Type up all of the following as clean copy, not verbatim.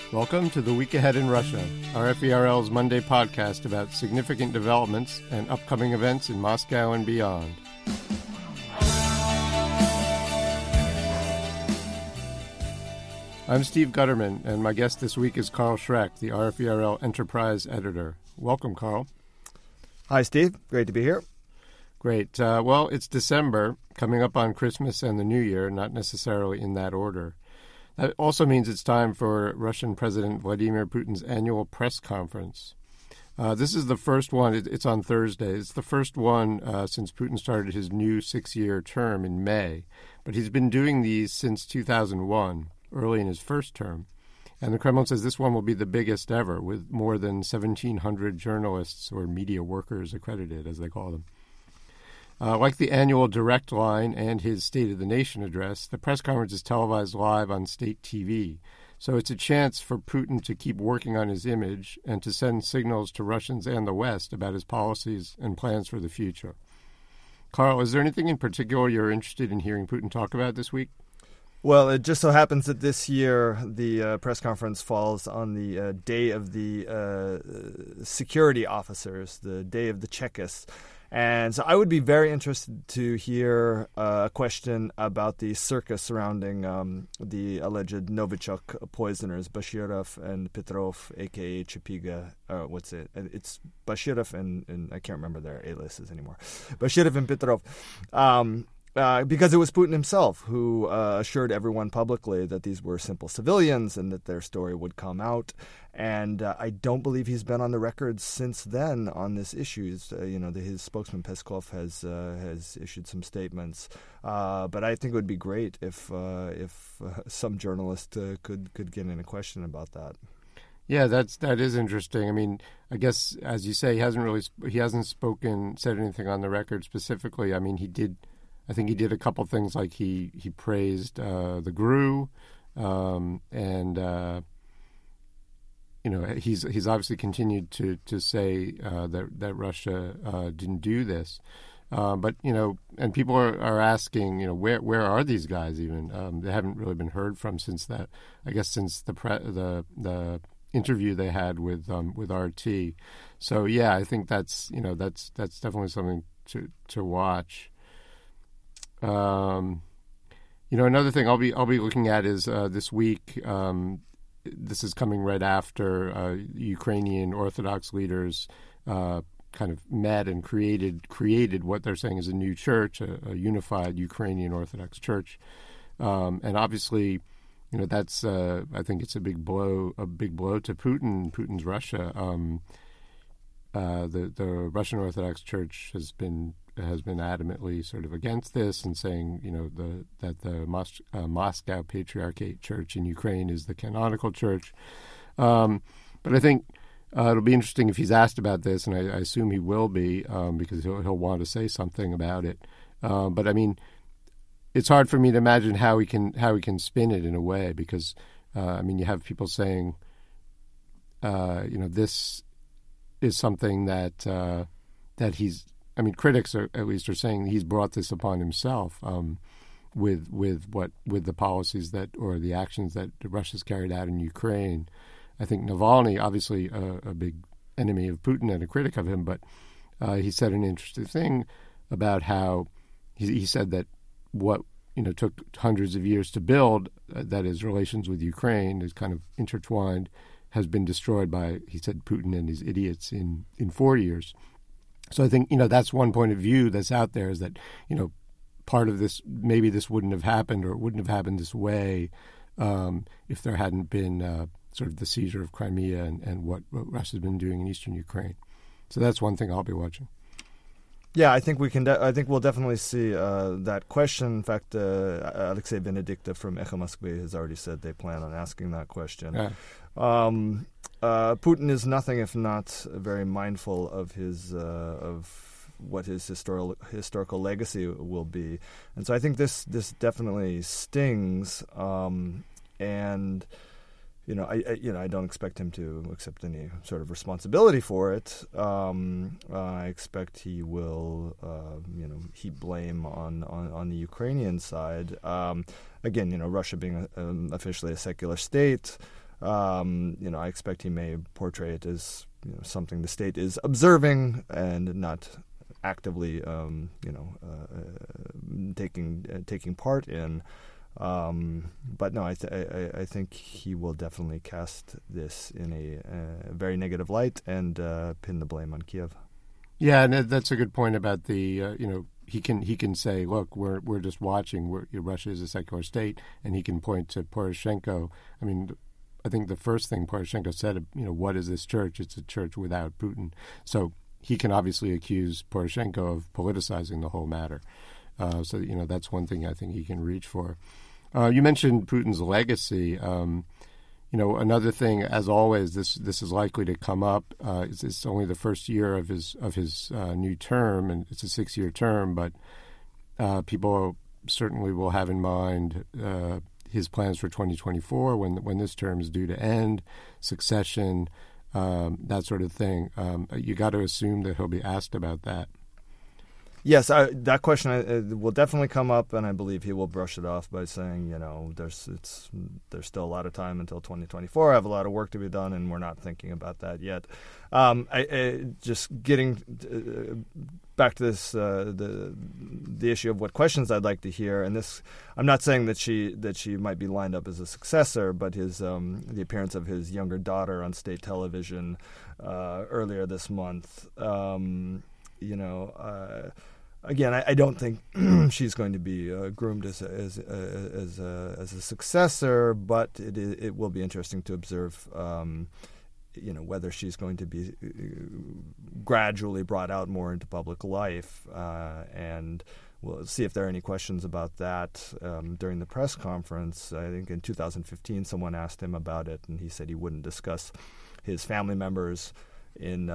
Welcome to The Week Ahead in Russia, RFE/RL's Monday podcast about significant developments and upcoming events in Moscow and beyond. I'm Steve Gutterman, and my guest this week is Carl Schreck, the RFE/RL Enterprise Editor. Welcome, Carl. Hi, Steve. Great to be here. Great. Well, it's December, coming up on Christmas and the New Year, not necessarily in that order. That also means it's time for Russian President Vladimir Putin's annual press conference. This is the first one. It's on Thursday. It's the first one since Putin started his new 6-year term in May. But he's been doing these since 2001, early in his first term. And the Kremlin says this one will be the biggest ever, with more than 1,700 journalists or media workers accredited, as they call them. Like the annual Direct Line and his State of the Nation address, the press conference is televised live on state TV. So it's a chance for Putin to keep working on his image and to send signals to Russians and the West about his policies and plans for the future. Carl, is there anything in particular you're interested in hearing Putin talk about this week? Well, it just so happens that this year the press conference falls on the day of the security officers, the day of the Chekists. And so I would be very interested to hear a question about the circus surrounding the alleged Novichok poisoners, Bashirov and Petrov, a.k.a. Chapiga. It's Bashirov and I can't remember their aliases anymore. Bashirov and Petrov. Because it was Putin himself who assured everyone publicly that these were simple civilians and that their story would come out. And I don't believe he's been on the record since then on this issue. His spokesman Peskov has issued some statements. But I think it would be great if some journalist could get in a question about that. Yeah, that is interesting. I mean, I guess as you say, he hasn't said anything on the record specifically. I mean, I think he did a couple things, like he praised the GRU, he's obviously continued to say that Russia didn't do this, but and people are asking, where are these guys even? They haven't really been heard from since the interview they had with RT. So yeah, I think that's definitely something to watch. Another thing I'll be looking at is this week. This is coming right after Ukrainian Orthodox leaders kind of met and created what they're saying is a new church, a unified Ukrainian Orthodox Church, and obviously, that's I think it's a big blow to Putin's Russia. The Russian Orthodox Church has been adamantly sort of against this and saying, that the Moscow Patriarchate Church in Ukraine is the canonical church. But I think it'll be interesting if he's asked about this, and I assume he will be, because he'll want to say something about it. But I mean, it's hard for me to imagine how he can spin it in a way, because you have people saying, this is something that he's. I mean, critics are saying he's brought this upon himself with the policies or the actions that Russia's carried out in Ukraine. I think Navalny, obviously a big enemy of Putin and a critic of him, but he said an interesting thing about how he said that what took hundreds of years to build, that is relations with Ukraine is kind of intertwined, has been destroyed by, he said, Putin and his idiots in 4 years. So I think, that's one point of view that's out there, is that, part of this, maybe this wouldn't have happened, or it wouldn't have happened this way if there hadn't been sort of the seizure of Crimea and what Russia's been doing in eastern Ukraine. So that's one thing I'll be watching. Yeah, I think I think we'll definitely see that question. In fact, Alexei Benedicta from Echo Moskvy has already said they plan on asking that question. Yeah. Putin is nothing if not very mindful of his of what his historical legacy will be, and so I think this definitely stings. And I don't expect him to accept any sort of responsibility for it. I expect he will, heap blame on the Ukrainian side. Again, Russia being officially a secular state, I expect he may portray it as something the state is observing and not actively, taking part in. But no, I think he will definitely cast this in a very negative light and pin the blame on Kiev. Yeah, and that's a good point about the he can say, look, we're just watching. Russia is a secular state, and he can point to Poroshenko. I mean, I think the first thing Poroshenko said, what is this church? It's a church without Putin. So he can obviously accuse Poroshenko of politicizing the whole matter. So that's one thing I think he can reach for. You mentioned Putin's legacy. Another thing, as always, this is likely to come up. It's only the first year of his new term, and it's a 6-year term. But people certainly will have in mind his plans for 2024 when this term is due to end, succession, that sort of thing. You got to assume that he'll be asked about that. Yes, that question will definitely come up, and I believe he will brush it off by saying, there's still a lot of time until 2024. I have a lot of work to be done, and we're not thinking about that yet. Just getting back to this, the issue of what questions I'd like to hear, and this, I'm not saying that she might be lined up as a successor, but the appearance of his younger daughter on state television earlier this month. Again, I don't think she's going to be groomed as a successor, but it will be interesting to observe, whether she's going to be gradually brought out more into public life, and we'll see if there are any questions about that during the press conference. I think in 2015, someone asked him about it, and he said he wouldn't discuss his family members and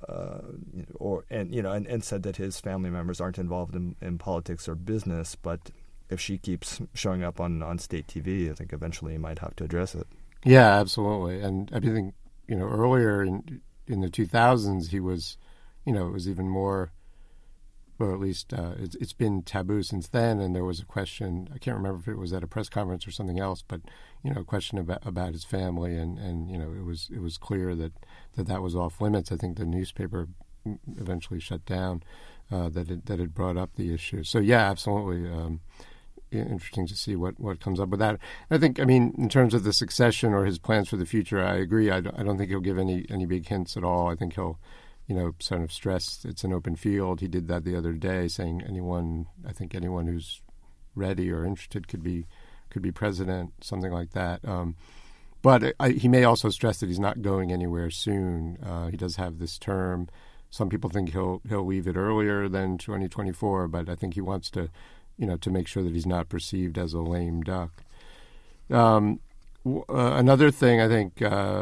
said that his family members aren't involved in politics or business, but if she keeps showing up on state TV, I think eventually he might have to address it. Yeah, absolutely. And I think earlier in the 2000s he was, it was even more, or at least it's been taboo since then. And there was a question, I can't remember if it was at a press conference or something else, but a question about his family, and it was clear that was off limits. I think the newspaper eventually shut down that it brought up the issue. So yeah, absolutely interesting to see what comes up with that. I think, in terms of the succession or his plans for the future, I agree. I don't think he'll give any big hints at all. I think he'll sort of stress it's an open field. He did that the other day, saying anyone who's ready or interested could be president, something like that. But he may also stress that he's not going anywhere soon. He does have this term. Some people think he'll leave it earlier than 2024, but I think he wants to, to make sure that he's not perceived as a lame duck. Another thing I think,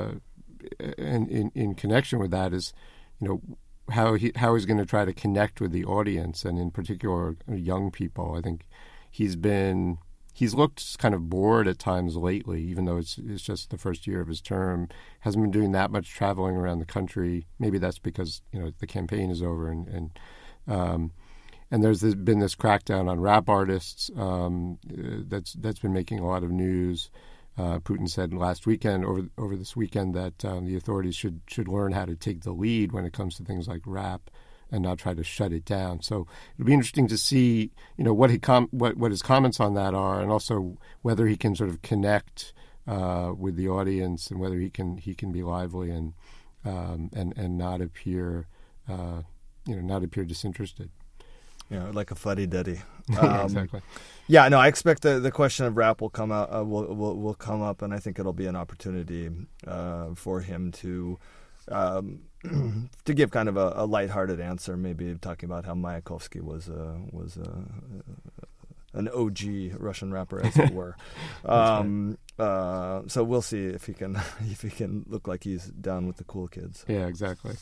in connection with that is, how he's going to try to connect with the audience, and in particular young people. I think he's looked kind of bored at times lately, even though it's just the first year of his term. Hasn't been doing that much traveling around the country. Maybe that's because the campaign is over, and there's been this crackdown on rap artists that's been making a lot of news. Putin said last weekend, over this weekend, that the authorities should learn how to take the lead when it comes to things like rap, and not try to shut it down. So it'll be interesting to see, what his comments on that are, and also whether he can sort of connect with the audience, and whether he can be lively and not appear disinterested. Like a fuddy-duddy. Exactly. Yeah, no, I expect the question of rap will come out. Will come up, and I think it'll be an opportunity for him to give kind of a lighthearted answer, maybe talking about how Mayakovsky was an OG Russian rapper, as it were. So we'll see if he can look like he's down with the cool kids. Yeah, exactly.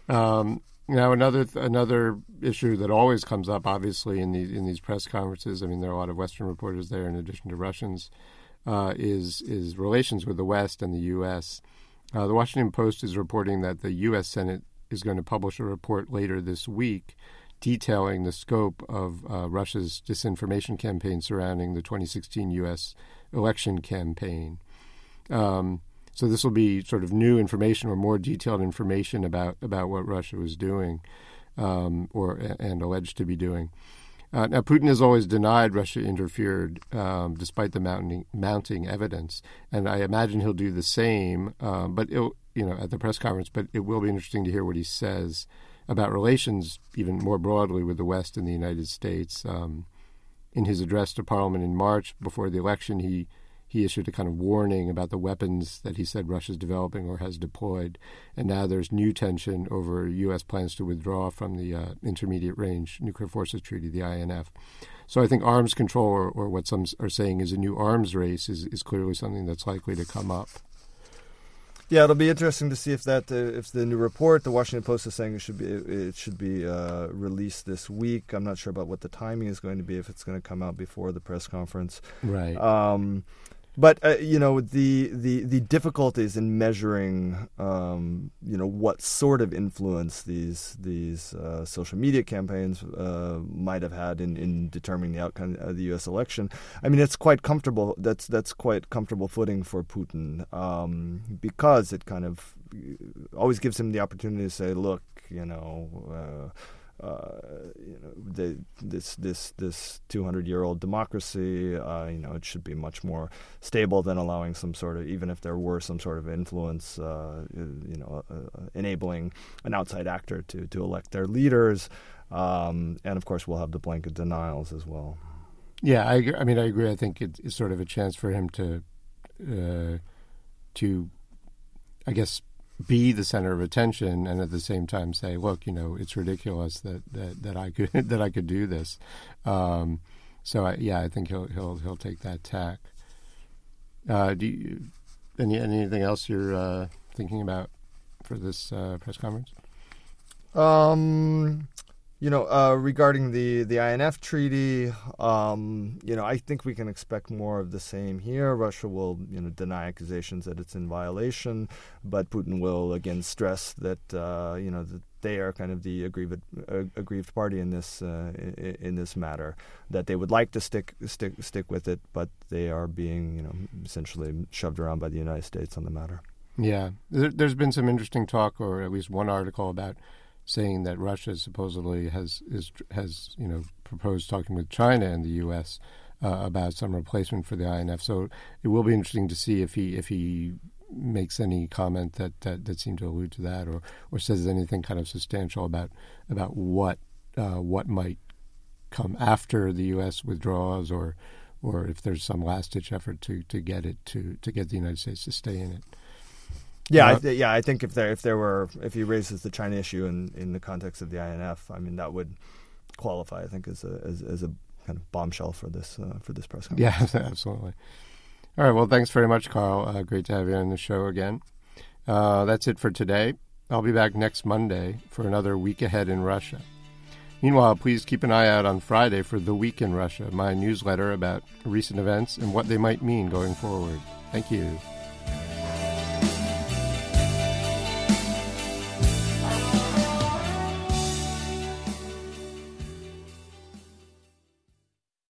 Another issue that always comes up, obviously, in these press conferences. There are a lot of Western reporters there, in addition to Russians, is relations with the West and the U.S. The Washington Post is reporting that the U.S. Senate is going to publish a report later this week detailing the scope of Russia's disinformation campaign surrounding the 2016 U.S. election campaign. So So this will be sort of new information or more detailed information about what Russia was doing and alleged to be doing. Now, Putin has always denied Russia interfered, despite the mounting evidence, and I imagine he'll do the same. But at the press conference. But it will be interesting to hear what he says about relations, even more broadly, with the West and the United States. In his address to Parliament in March before the election, he issued a kind of warning about the weapons that he said Russia's developing or has deployed. And now there's new tension over U.S. plans to withdraw from the Intermediate Range Nuclear Forces Treaty, the INF. So I think arms control, or what some are saying is a new arms race, is clearly something that's likely to come up. Yeah, it'll be interesting to see if the new report, the Washington Post is saying it should be released this week. I'm not sure about what the timing is going to be, if it's going to come out before the press conference. Right. But the difficulties in measuring what sort of influence these social media campaigns might have had in determining the outcome of the U.S. election. I mean, it's quite comfortable. That's quite comfortable footing for Putin, because it kind of always gives him the opportunity to say, look, this 200-year-old democracy, it should be much more stable than allowing some sort of, even if there were some sort of influence, enabling an outside actor to elect their leaders. And of course, we'll have the blanket denials as well. Yeah, I agree. I think it's sort of a chance for him to I guess, be the center of attention, and at the same time say, "Look, it's ridiculous that I could do this." I think he'll take that tack. Anything else you're thinking about for this press conference? Regarding the INF treaty, I think we can expect more of the same here. Russia will, deny accusations that it's in violation, but Putin will again stress that, that they are kind of the aggrieved party in this matter. That they would like to stick with it, but they are being, essentially shoved around by the United States on the matter. Yeah, there's been some interesting talk, or at least one article about saying that Russia supposedly has proposed talking with China and the U.S. About some replacement for the INF. So it will be interesting to see if he makes any comment that seemed to allude to that, or says anything kind of substantial about what might come after the U.S. withdraws, or if there's some last ditch effort to get the United States to stay in it. Yeah, I think if he raises the China issue in the context of the INF, I mean, that would qualify, I think, as a kind of bombshell for this press conference. Yeah, absolutely. All right, well, thanks very much, Carl. Great to have you on the show again. That's it for today. I'll be back next Monday for another Week Ahead in Russia. Meanwhile, please keep an eye out on Friday for The Week in Russia, my newsletter about recent events and what they might mean going forward. Thank you.